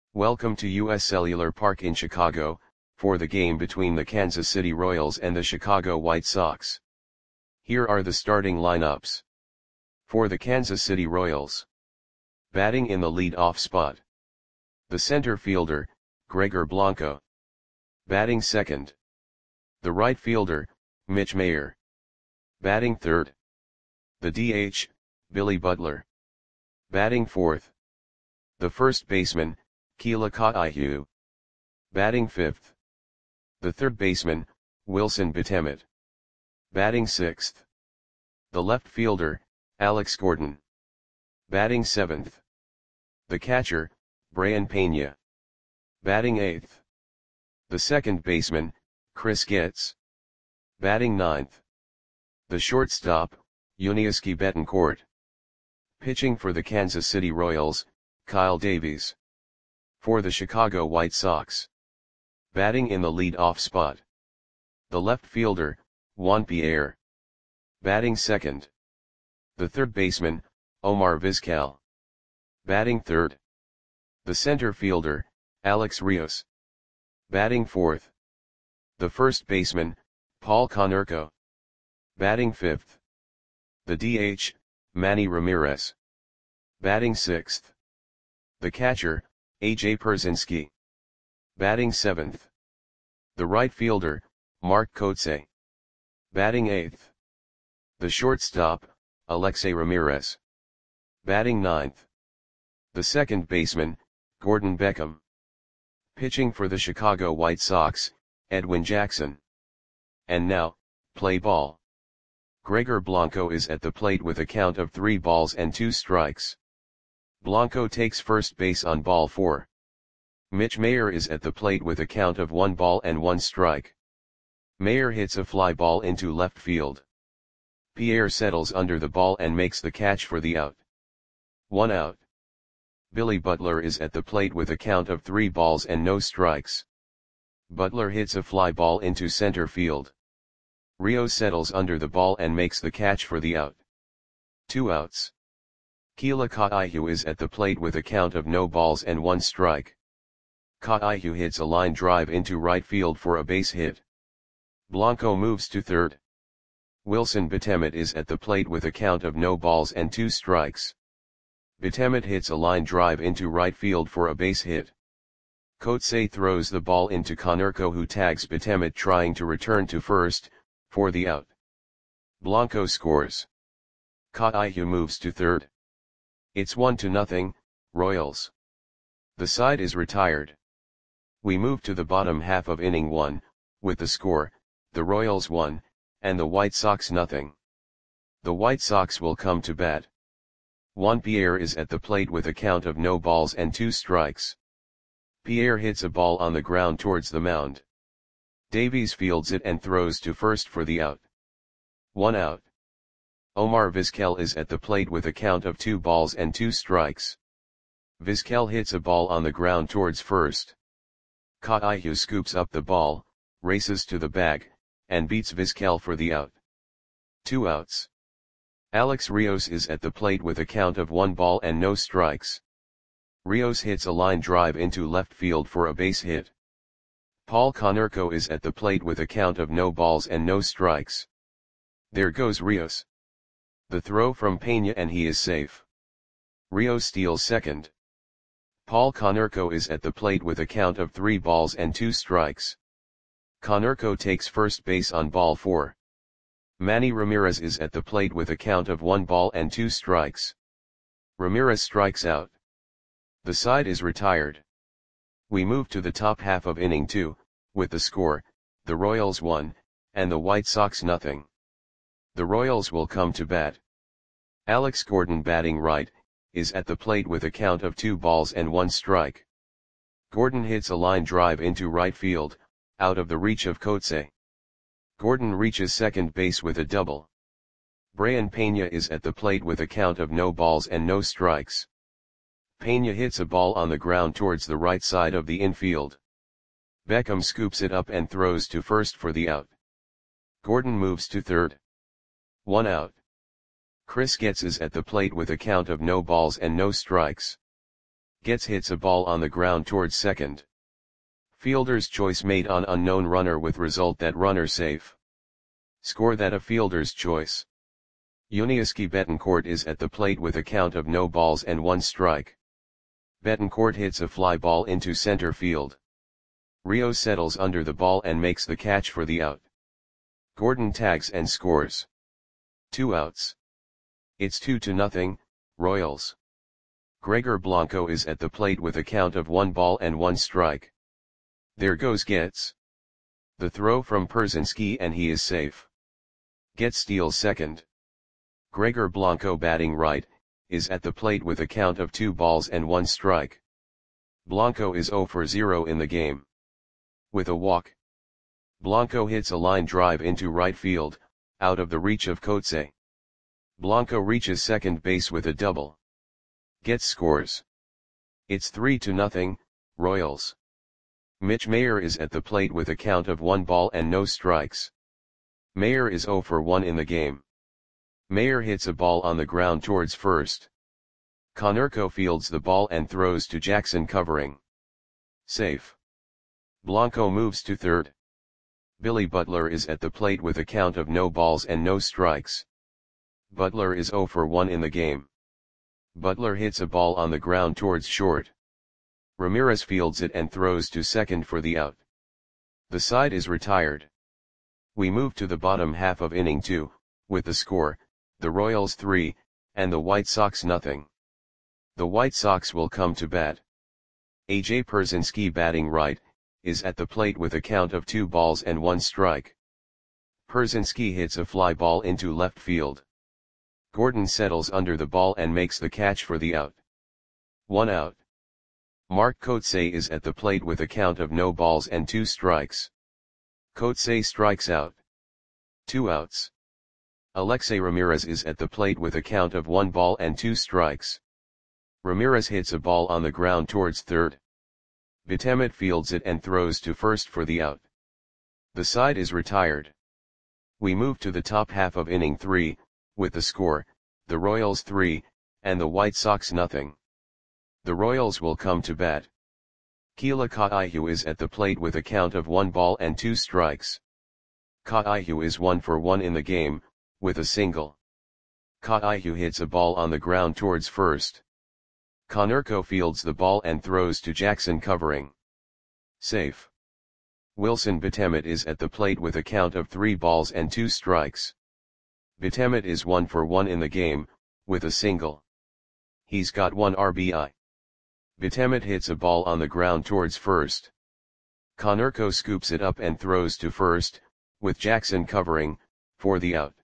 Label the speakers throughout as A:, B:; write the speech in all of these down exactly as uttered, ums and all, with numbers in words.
A: Welcome to U S Cellular Park in Chicago, for the game between the Kansas City Royals and the Chicago White Sox. Here are the starting lineups. For the Kansas City Royals. Batting in the lead-off spot. The center fielder, Gregor Blanco. Batting second. The right fielder, Mitch Mayer. Batting third. The D H, Billy Butler. Batting fourth. The first baseman, Keelah Kotaihu. Batting fifth. The third baseman, Wilson Betemit. Batting sixth. The left fielder, Alex Gordon. Batting seventh. The catcher, Brayan Peña. Batting eighth. The second baseman, Chris Getz. Batting ninth. The shortstop, Yuniesky Betancourt. Pitching for the Kansas City Royals, Kyle Davies. For the Chicago White Sox. Batting in the lead-off spot. The left fielder, Juan Pierre. Batting second. The third baseman, Omar Vizquel. Batting third. The center fielder, Alex Rios. Batting fourth. The first baseman, Paul Konerko. Batting fifth. The D H, Manny Ramirez. Batting sixth. The catcher, A J Pierzynski. Batting seventh. The right fielder, Mark Kotsay. Batting eighth. The shortstop, Alexei Ramirez. Batting ninth. The second baseman, Gordon Beckham. Pitching for the Chicago White Sox, Edwin Jackson. And now, play ball. Gregor Blanco is at the plate with a count of three balls and two strikes. Blanco takes first base on ball four. Mitch Mayer is at the plate with a count of one ball and one strike. Mayer hits a fly ball into left field. Pierre settles under the ball and makes the catch for the out. One out. Billy Butler is at the plate with a count of three balls and no strikes. Butler hits a fly ball into center field. Rios settles under the ball and makes the catch for the out. Two outs. Keelah Kotaihu is at the plate with a count of no balls and one strike. Kotaihu hits a line drive into right field for a base hit. Blanco moves to third. Wilson Betemit is at the plate with a count of no balls and two strikes. Betemit hits a line drive into right field for a base hit. Kotsay throws the ball into Konerko, who tags Betemit trying to return to first, for the out. Blanco scores. Kotaihu moves to third. It's one to nothing, Royals. The side is retired. We move to the bottom half of inning one, with the score, the Royals one, and the White Sox nothing. The White Sox will come to bat. Juan Pierre is at the plate with a count of no balls and two strikes. Pierre hits a ball on the ground towards the mound. Davies fields it and throws to first for the out. One out. Omar Vizquel is at the plate with a count of two balls and two strikes. Vizquel hits a ball on the ground towards first. Kotaihu scoops up the ball, races to the bag, and beats Vizquel for the out. Two outs. Alex Rios is at the plate with a count of one ball and no strikes. Rios hits a line drive into left field for a base hit. Paul Konerko is at the plate with a count of no balls and no strikes. There goes Rios. The throw from Peña and he is safe. Rios steals second. Paul Konerko is at the plate with a count of three balls and two strikes. Konerko takes first base on ball four. Manny Ramirez is at the plate with a count of one ball and two strikes. Ramirez strikes out. The side is retired. We move to the top half of inning two, with the score, the Royals one, and the White Sox nothing. The Royals will come to bat. Alex Gordon, batting right, is at the plate with a count of two balls and one strike. Gordon hits a line drive into right field, out of the reach of Kotsay. Gordon reaches second base with a double. Brayan Peña is at the plate with a count of no balls and no strikes. Peña hits a ball on the ground towards the right side of the infield. Beckham scoops it up and throws to first for the out. Gordon moves to third. One out. Chris Getz is at the plate with a count of no balls and no strikes. Gets hits a ball on the ground towards second. Fielder's choice made on unknown runner with result that runner safe. Score that a fielder's choice. Yuniesky Betancourt is at the plate with a count of no balls and one strike. Betancourt hits a fly ball into center field. Rio settles under the ball and makes the catch for the out. Gordon tags and scores. Two outs. It's two to nothing, Royals. Gregor Blanco is at the plate with a count of one ball and one strike. There goes Getz. The throw from Pierzynski and he is safe. Getz steals second. Gregor Blanco batting right, is at the plate with a count of two balls and one strike. Blanco is zero for zero in the game. With a walk. Blanco hits a line drive into right field, out of the reach of Coetzee. Blanco reaches second base with a double. Getz scores. It's three to nothing, Royals. Mitch Mayer is at the plate with a count of one ball and no strikes. Mayer is zero for one in the game. Mayer hits a ball on the ground towards first. Konerko fields the ball and throws to Jackson covering. Safe. Blanco moves to third. Billy Butler is at the plate with a count of no balls and no strikes. Butler is zero for one in the game. Butler hits a ball on the ground towards short. Ramirez fields it and throws to second for the out. The side is retired. We move to the bottom half of inning two, with the score, the Royals three, and the White Sox nothing. The White Sox will come to bat. A J Pierzynski batting right, is at the plate with a count of two balls and one strike. Pierzynski hits a fly ball into left field. Gordon settles under the ball and makes the catch for the out. One out. Mark Coetzee is at the plate with a count of no balls and two strikes. Coetzee strikes out. Two outs. Alexei Ramirez is at the plate with a count of one ball and two strikes. Ramirez hits a ball on the ground towards third. Betemet fields it and throws to first for the out. The side is retired. We move to the top half of inning three, with the score, the Royals three, and the White Sox nothing. The Royals will come to bat. Keila Kaihu is at the plate with a count of one ball and two strikes. Kaihu is one for one in the game, with a single. Kaihu hits a ball on the ground towards first. Konerko fields the ball and throws to Jackson covering. Safe. Wilson Betemet is at the plate with a count of three balls and two strikes. Betemet is one for one in the game, with a single. He's got one R B I. Betemet hits a ball on the ground towards first. Konerko scoops it up and throws to first, with Jackson covering, for the out.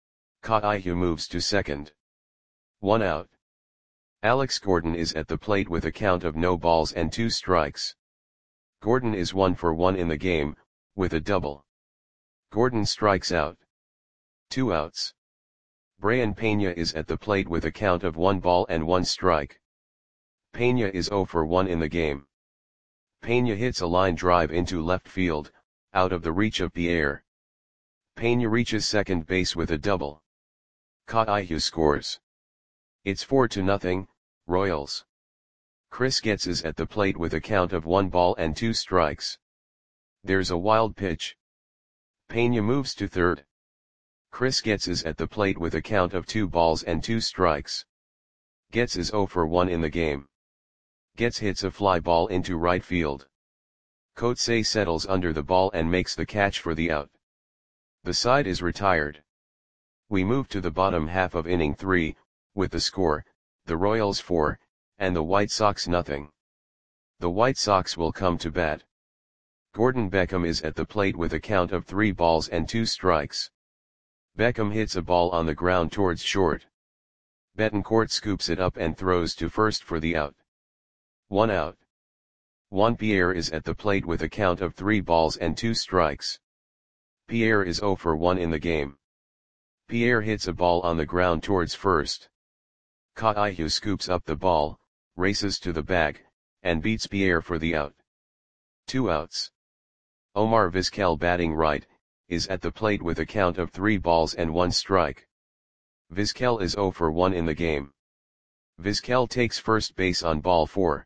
A: Kaihu moves to second. One out. Alex Gordon is at the plate with a count of no balls and two strikes. Gordon is one for one in the game, with a double. Gordon strikes out. Two outs. Brayan Peña is at the plate with a count of one ball and one strike. Peña is zero for one in the game. Peña hits a line drive into left field, out of the reach of Pierre. Peña reaches second base with a double. Kaihu scores. It's four to nothing, Royals. Chris Getz is at the plate with a count of one ball and two strikes. There's a wild pitch. Peña moves to third. Chris Getz is at the plate with a count of two balls and two strikes. Getz is zero for one in the game. Getz hits a fly ball into right field. Coetzee settles under the ball and makes the catch for the out. The side is retired. We move to the bottom half of inning three, with the score, the Royals four, and the White Sox nothing. The White Sox will come to bat. Gordon Beckham is at the plate with a count of three balls and two strikes. Beckham hits a ball on the ground towards short. Betancourt scoops it up and throws to first for the out. One out. Juan Pierre is at the plate with a count of three balls and two strikes. Pierre is zero for one in the game. Pierre hits a ball on the ground towards first. Kaihu scoops up the ball, races to the bag, and beats Pierre for the out. Two outs. Omar Vizquel batting right, is at the plate with a count of three balls and one strike. Vizquel is zero for one in the game. Vizquel takes first base on ball four.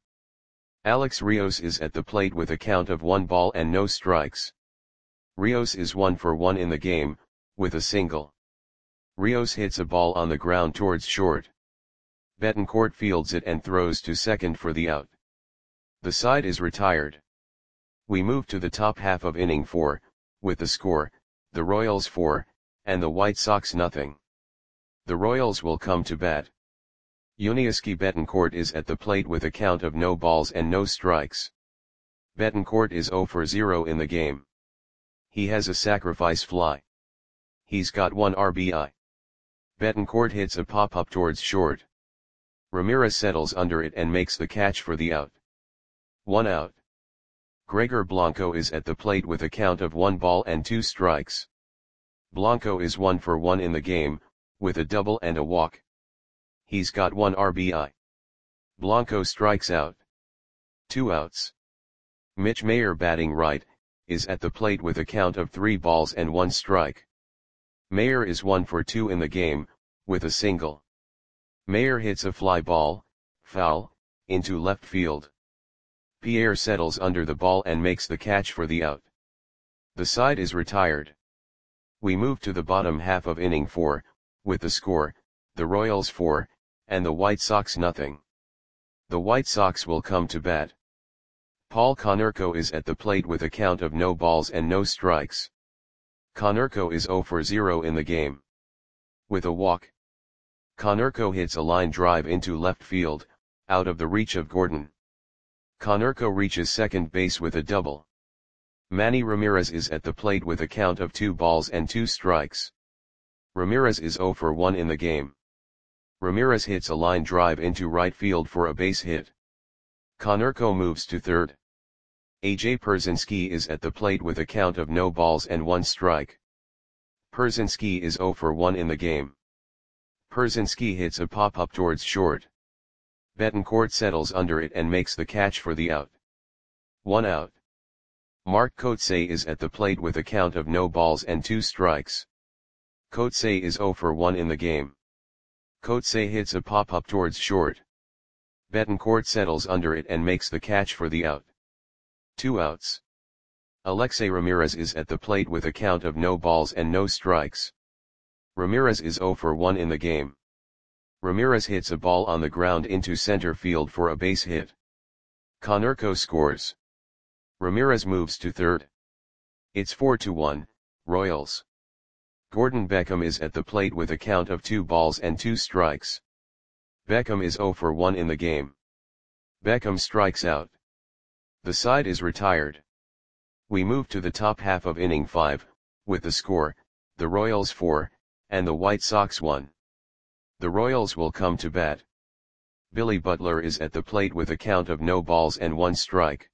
A: Alex Rios is at the plate with a count of one ball and no strikes. Rios is one for one in the game, with a single. Rios hits a ball on the ground towards short. Betancourt fields it and throws to second for the out. The side is retired. We move to the top half of inning four, with the score, the Royals four, and the White Sox nothing. The Royals will come to bat. Yuniesky Betancourt is at the plate with a count of no balls and no strikes. Betancourt is zero for zero in the game. He has a sacrifice fly. He's got one R B I. Betancourt hits a pop-up towards short. Ramirez settles under it and makes the catch for the out. One out. Gregor Blanco is at the plate with a count of one ball and two strikes. Blanco is one for one in the game, with a double and a walk. He's got one R B I. Blanco strikes out. Two outs. Mitch Mayer, batting right, is at the plate with a count of three balls and one strike. Mayer is one for two in the game, with a single. Mayer hits a fly ball, foul, into left field. Pierre settles under the ball and makes the catch for the out. The side is retired. We move to the bottom half of inning four, with the score, the Royals four, and the White Sox nothing. The White Sox will come to bat. Paul Konerko is at the plate with a count of no balls and no strikes. Konerko is zero for zero in the game. With a walk. Konerko hits a line drive into left field, out of the reach of Gordon. Konerko reaches second base with a double. Manny Ramirez is at the plate with a count of two balls and two strikes. Ramirez is zero for one in the game. Ramirez hits a line drive into right field for a base hit. Konerko moves to third. A J Pierzynski is at the plate with a count of no balls and one strike. Pierzynski is zero for one in the game. Pierzynski hits a pop-up towards short. Betancourt settles under it and makes the catch for the out. One out. Mark Kotsay is at the plate with a count of no balls and two strikes. Kotsay is zero for one in the game. Kotsay hits a pop-up towards short. Betancourt settles under it and makes the catch for the out. Two outs. Alexei Ramirez is at the plate with a count of no balls and no strikes. Ramirez is zero for one in the game. Ramirez hits a ball on the ground into center field for a base hit. Konerko scores. Ramirez moves to third. It's four to one, Royals. Gordon Beckham is at the plate with a count of two balls and two strikes. Beckham is zero for one in the game. Beckham strikes out. The side is retired. We move to the top half of inning five, with the score, the Royals four, and the White Sox one. The Royals will come to bat. Billy Butler is at the plate with a count of no balls and one strike.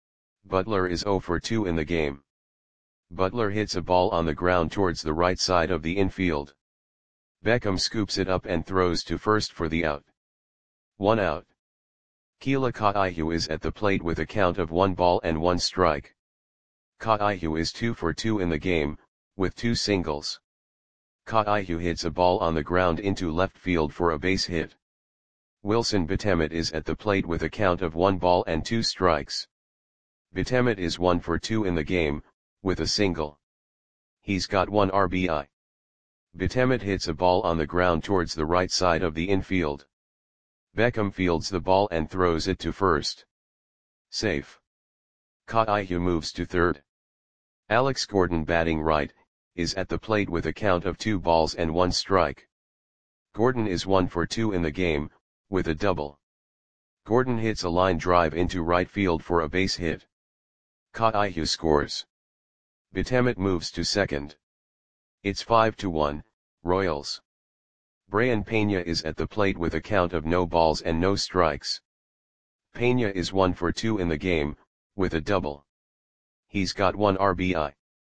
A: Butler is zero for two in the game. Butler hits a ball on the ground towards the right side of the infield. Beckham scoops it up and throws to first for the out. One out. Keila Kaihu is at the plate with a count of one ball and one strike. Kaihu is two for two in the game, with two singles. Kaihu hits a ball on the ground into left field for a base hit. Wilson Betemet is at the plate with a count of one ball and two strikes. Betemet is one for two in the game, with a single. He's got one R B I. Betemet hits a ball on the ground towards the right side of the infield. Beckham fields the ball and throws it to first. Safe. Kaihu moves to third. Alex Gordon, batting right, is at the plate with a count of two balls and one strike. Gordon is one for two in the game, with a double. Gordon hits a line drive into right field for a base hit. Kaihu scores. Betemet moves to second. It's five to one, Royals. Brian Pena is at the plate with a count of no balls and no strikes. Pena is one for two in the game, with a double. He's got one R B I.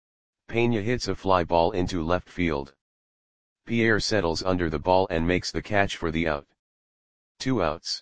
A: Pena hits a fly ball into left field. Pierre settles under the ball and makes the catch for the out. Two outs.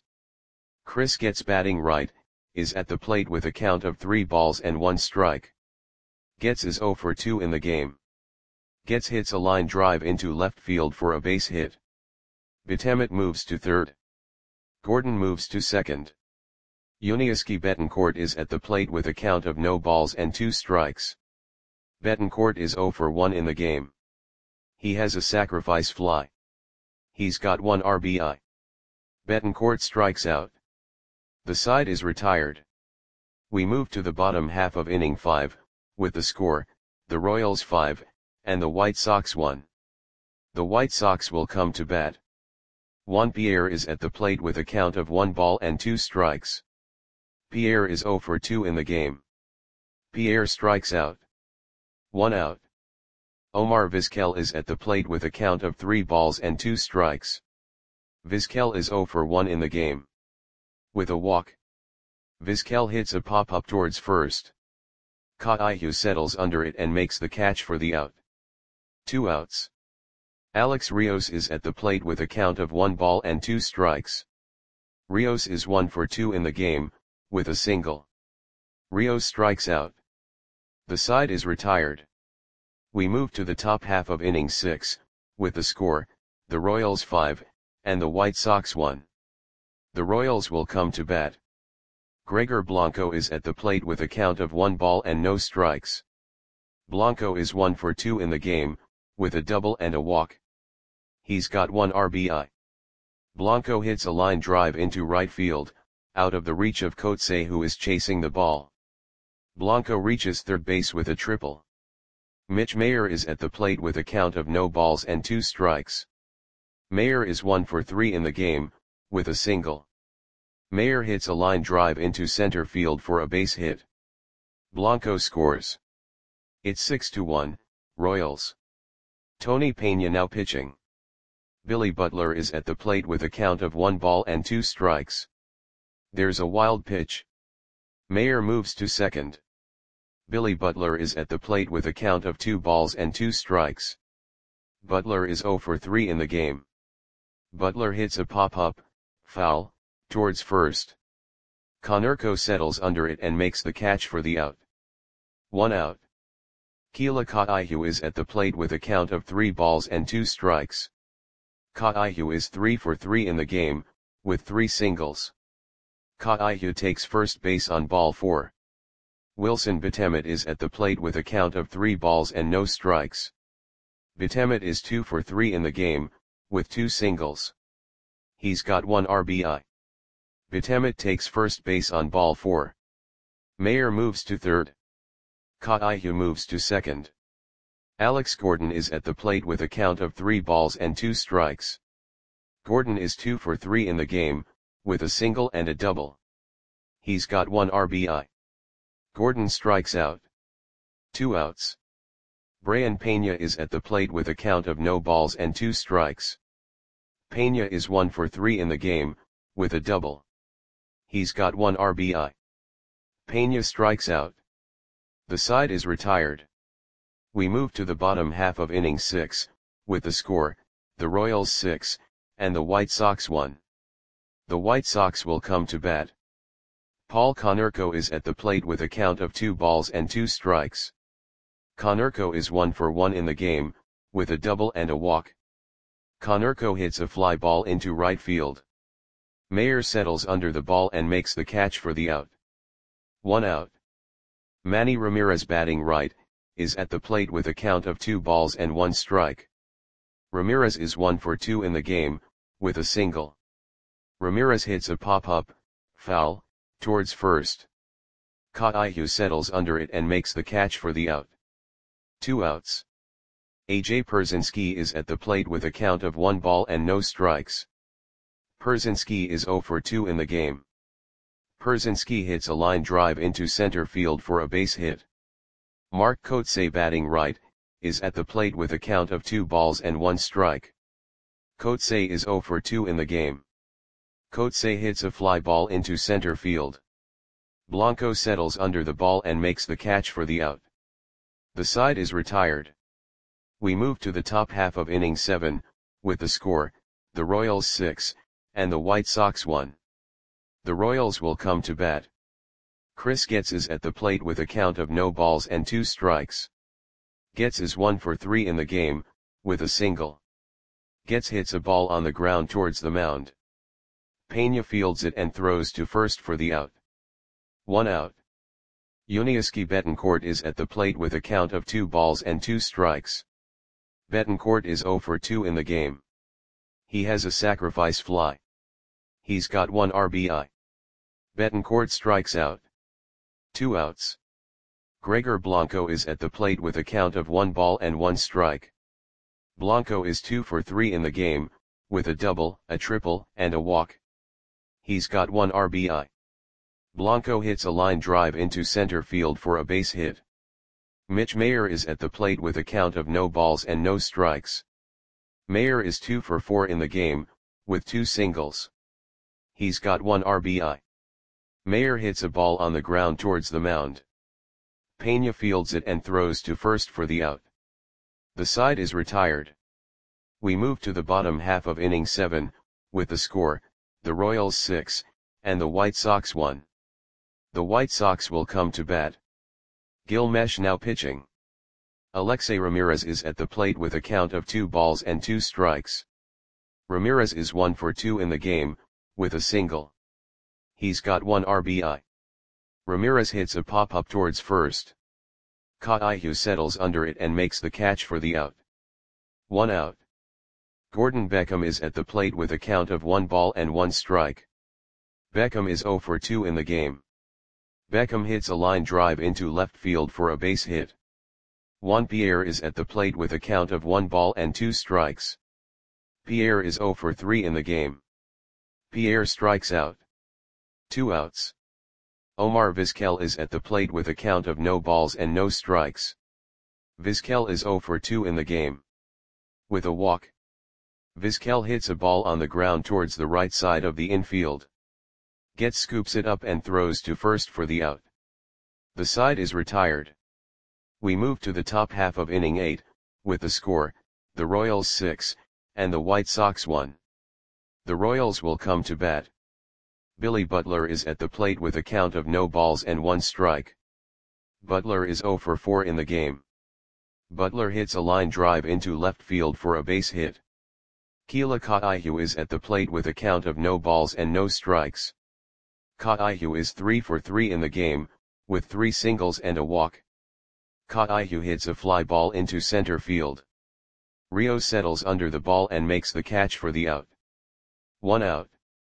A: Chris Getz, batting right, is at the plate with a count of three balls and one strike. Getz is zero for two in the game. Getz hits a line drive into left field for a base hit. Betemet moves to third. Gordon moves to second. Yuniesky Betancourt is at the plate with a count of no balls and two strikes. Betancourt is zero for one in the game. He has a sacrifice fly. He's got one R B I. Betancourt strikes out. The side is retired. We move to the bottom half of inning five, with the score, the Royals five, and the White Sox one. The White Sox will come to bat. Juan Pierre is at the plate with a count of one ball and two strikes. Pierre is zero for two in the game. Pierre strikes out. One out. Omar Vizquel is at the plate with a count of three balls and two strikes. Vizquel is zero for one in the game. With a walk, Vizquel hits a pop-up towards first. Kaihu settles under it and makes the catch for the out. Two outs. Alex Rios is at the plate with a count of one ball and two strikes. Rios is one for two in the game, with a single. Rios strikes out. The side is retired. We move to the top half of inning six, with the score, the Royals five, and the White Sox one. The Royals will come to bat. Gregor Blanco is at the plate with a count of one ball and no strikes. Blanco is one for two in the game, with a double and a walk. He's got one R B I. Blanco hits a line drive into right field, out of the reach of Coetzee, who is chasing the ball. Blanco reaches third base with a triple. Mitch Mayer is at the plate with a count of no balls and two strikes. Mayer is one for three in the game, with a single. Mayer hits a line drive into center field for a base hit. Blanco scores. It's six to one, Royals. Tony Peña now pitching. Billy Butler is at the plate with a count of one ball and two strikes. There's a wild pitch. Mayer moves to second. Billy Butler is at the plate with a count of two balls and two strikes. Butler is zero for three in the game. Butler hits a pop-up, foul, towards first. Konerko settles under it and makes the catch for the out. One out. Keila Kaihu is at the plate with a count of three balls and two strikes. Kaihu is three for three in the game, with three singles. Kaihu takes first base on ball four. Wilson Betemet is at the plate with a count of three balls and no strikes. Betemet is two for three in the game, with two singles. He's got one R B I. Betemet takes first base on ball four. Mayer moves to third. Kaihu moves to second. Alex Gordon is at the plate with a count of three balls and two strikes. Gordon is two for three in the game, with a single and a double. He's got one R B I. Gordon strikes out. Two outs. Brayan Peña is at the plate with a count of no balls and two strikes. Peña is one for three in the game, with a double. He's got one R B I. Peña strikes out. The side is retired. We move to the bottom half of inning six, with the score, the Royals six, and the White Sox one. The White Sox will come to bat. Paul Konerko is at the plate with a count of two balls and two strikes. Konerko is one for one in the game, with a double and a walk. Konerko hits a fly ball into right field. Mayer settles under the ball and makes the catch for the out. One out. Manny Ramirez, batting right, is at the plate with a count of two balls and one strike. Ramirez is one for two in the game, with a single. Ramirez hits a pop-up, foul, towards first. Kaihu settles under it and makes the catch for the out. Two outs. A J Pierzynski is at the plate with a count of one ball and no strikes. Pierzynski is zero for two in the game. Pierzynski hits a line drive into center field for a base hit. Mark Coetzee, batting right, is at the plate with a count of two balls and one strike. Coetzee is zero for two in the game. Coetzee hits a fly ball into center field. Blanco settles under the ball and makes the catch for the out. The side is retired. We move to the top half of inning seven, with the score, the Royals six, and the White Sox one. The Royals will come to bat. Chris Getz is at the plate with a count of no balls and two strikes. Getz is one for three in the game, with a single. Getz hits a ball on the ground towards the mound. Pena fields it and throws to first for the out. One out. Yuniesky Betancourt is at the plate with a count of two balls and two strikes. Betancourt is zero for two in the game. He has a sacrifice fly. He's got one R B I. Betancourt strikes out. Two outs. Gregor Blanco is at the plate with a count of one ball and one strike. Blanco is two for three in the game, with a double, a triple, and a walk. He's got one R B I. Blanco hits a line drive into center field for a base hit. Mitch Mayer is at the plate with a count of no balls and no strikes. Mayer is two for four in the game, with two singles. He's got one R B I. Mayer hits a ball on the ground towards the mound. Pena fields it and throws to first for the out. The side is retired. We move to the bottom half of inning seven, with the score, the Royals six, and the White Sox one. The White Sox will come to bat. Gil Meche now pitching. Alexei Ramirez is at the plate with a count of two balls and two strikes. Ramirez is one for two in the game, with a single. He's got one R B I. Ramirez hits a pop-up towards first. Kaihu settles under it and makes the catch for the out. One out. Gordon Beckham is at the plate with a count of one ball and one strike. Beckham is zero for two in the game. Beckham hits a line drive into left field for a base hit. Juan Pierre is at the plate with a count of one ball and two strikes. Pierre is zero for three in the game. Pierre strikes out. Two outs. Omar Vizquel is at the plate with a count of no balls and no strikes. Vizquel is zero for two in the game. With a walk. Vizquel hits a ball on the ground towards the right side of the infield. Getz scoops it up and throws to first for the out. The side is retired. We move to the top half of inning eight, with the score, the Royals six, and the White Sox one. The Royals will come to bat. Billy Butler is at the plate with a count of no balls and one strike. Butler is zero for four in the game. Butler hits a line drive into left field for a base hit. Keila Kaihu is at the plate with a count of no balls and no strikes. Kaihu is three for three in the game, with three singles and a walk. Kaihu hits a fly ball into center field. Rios settles under the ball and makes the catch for the out. One out.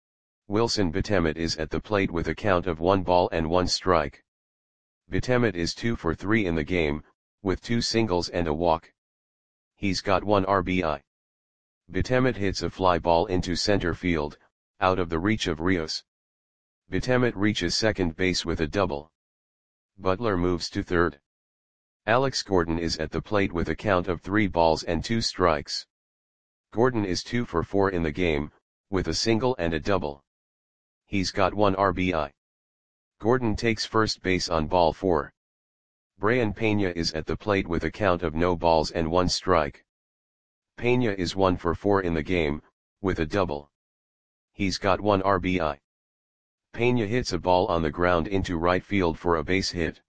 A: Wilson Betemet is at the plate with a count of one ball and one strike. Betemet is two for three in the game, with two singles and a walk. He's got one R B I. Betemet hits a fly ball into center field, out of the reach of Rios. Betemet reaches second base with a double. Butler moves to third. Alex Gordon is at the plate with a count of three balls and two strikes. Gordon is two for four in the game, with a single and a double. He's got one R B I. Gordon takes first base on ball four. Brayan Pena is at the plate with a count of no balls and one strike. Pena is one for four in the game, with a double. He's got one R B I. Pena hits a ball on the ground into right field for a base hit.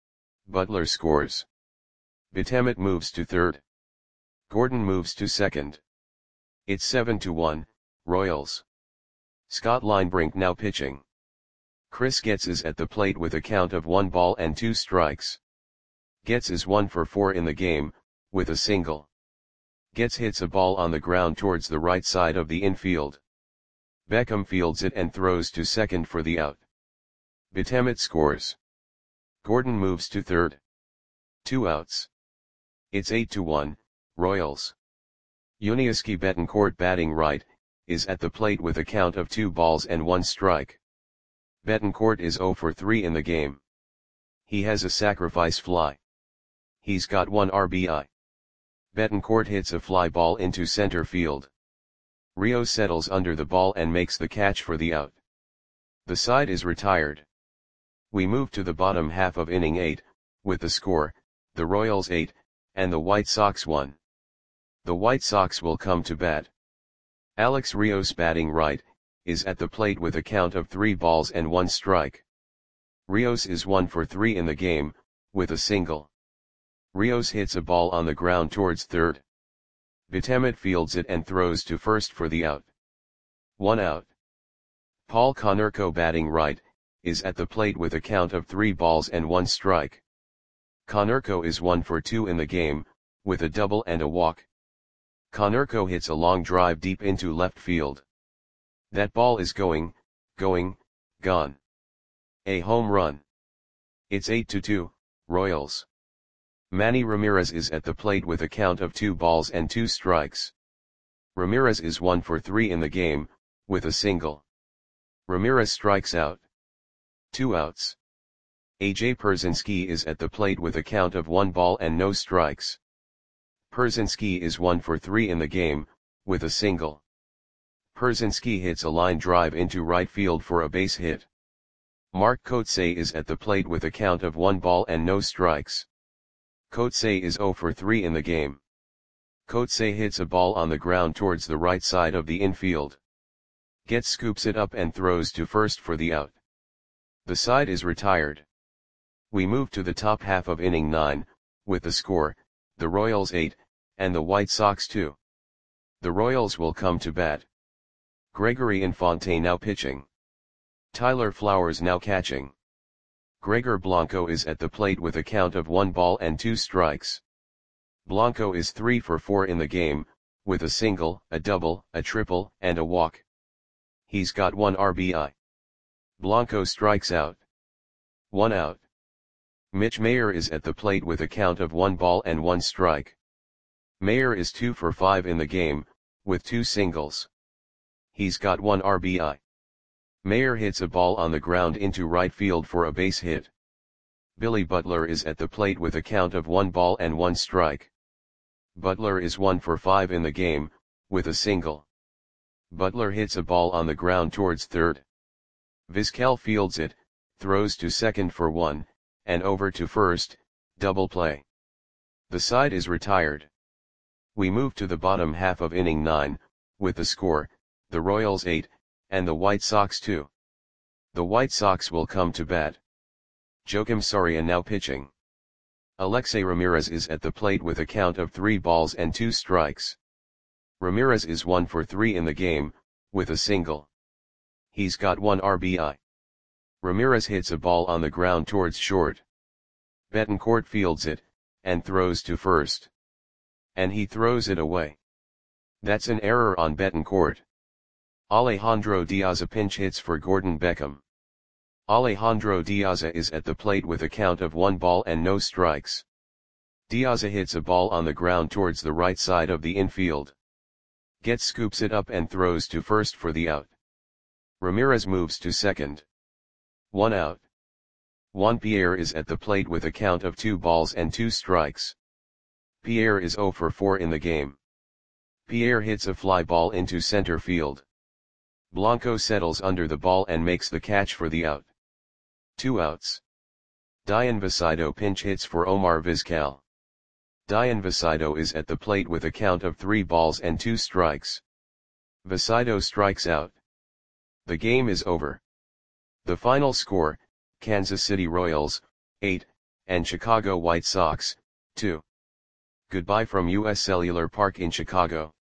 A: Butler scores. Betemet moves to third. Gordon moves to second. It's seven to one, Royals. Scott Linebrink now pitching. Chris Getz is at the plate with a count of one ball and two strikes. Getz is one for four in the game, with a single. Getz hits a ball on the ground towards the right side of the infield. Beckham fields it and throws to second for the out. Betemet scores. Gordon moves to third. Two outs. It's eight to one, Royals. Yuniesky Betancourt batting right, is at the plate with a count of two balls and one strike. Betancourt is zero for three in the game. He has a sacrifice fly. He's got one R B I. Betancourt hits a fly ball into center field. Rios settles under the ball and makes the catch for the out. The side is retired. We move to the bottom half of inning eight, with the score, the Royals eight, and the White Sox one. The White Sox will come to bat. Alex Rios batting right, is at the plate with a count of three balls and one strike. Rios is one for three in the game, with a single. Rios hits a ball on the ground towards third. Betemet fields it and throws to first for the out. One out. Paul Konerko batting right, is at the plate with a count of three balls and one strike. Konerko is one for two in the game, with a double and a walk. Konerko hits a long drive deep into left field. That ball is going, going, gone. A home run. It's eight to two, Royals. Manny Ramirez is at the plate with a count of two balls and two strikes. Ramirez is one for three in the game, with a single. Ramirez strikes out. Two outs. A J Pierzynski is at the plate with a count of one ball and no strikes. Pierzynski is one for three in the game, with a single. Pierzynski hits a line drive into right field for a base hit. Mark Kotsay is at the plate with a count of one ball and no strikes. Kotsay is zero for three in the game. Kotsay hits a ball on the ground towards the right side of the infield. Getz scoops it up and throws to first for the out. The side is retired. We move to the top half of inning nine, with the score, the Royals eight, and the White Sox two. The Royals will come to bat. Gregory Infante now pitching. Tyler Flowers now catching. Gregor Blanco is at the plate with a count of one ball and two strikes. Blanco is three for four in the game, with a single, a double, a triple, and a walk. He's got one R B I. Blanco strikes out. One out. Mitch Mayer is at the plate with a count of one ball and one strike. Mayer is two for five in the game, with two singles. He's got one R B I. Mayer hits a ball on the ground into right field for a base hit. Billy Butler is at the plate with a count of one ball and one strike. Butler is one for five in the game, with a single. Butler hits a ball on the ground towards third. Vizquel fields it, throws to second for one, and over to first, double play. The side is retired. We move to the bottom half of inning nine, with the score, the Royals eight, and the White Sox two. The White Sox will come to bat. Joakim Soria now pitching. Alexei Ramirez is at the plate with a count of three balls and two strikes. Ramirez is one for three in the game, with a single. He's got one R B I. Ramirez hits a ball on the ground towards short. Betancourt fields it, and throws to first. And he throws it away. That's an error on Betancourt. Alejandro Diaz pinch hits for Gordon Beckham. Alejandro Diaz is at the plate with a count of one ball and no strikes. Diaz hits a ball on the ground towards the right side of the infield. Getz scoops it up and throws to first for the out. Ramirez moves to second. One out. Juan Pierre is at the plate with a count of two balls and two strikes. Pierre is zero for four in the game. Pierre hits a fly ball into center field. Blanco settles under the ball and makes the catch for the out. Two outs. Dayan Visido pinch hits for Omar Vizquel. Dayan Visido is at the plate with a count of three balls and two strikes. Visido strikes out. The game is over. The final score, Kansas City Royals, eight, and Chicago White Sox, two. Goodbye from U S Cellular Park in Chicago.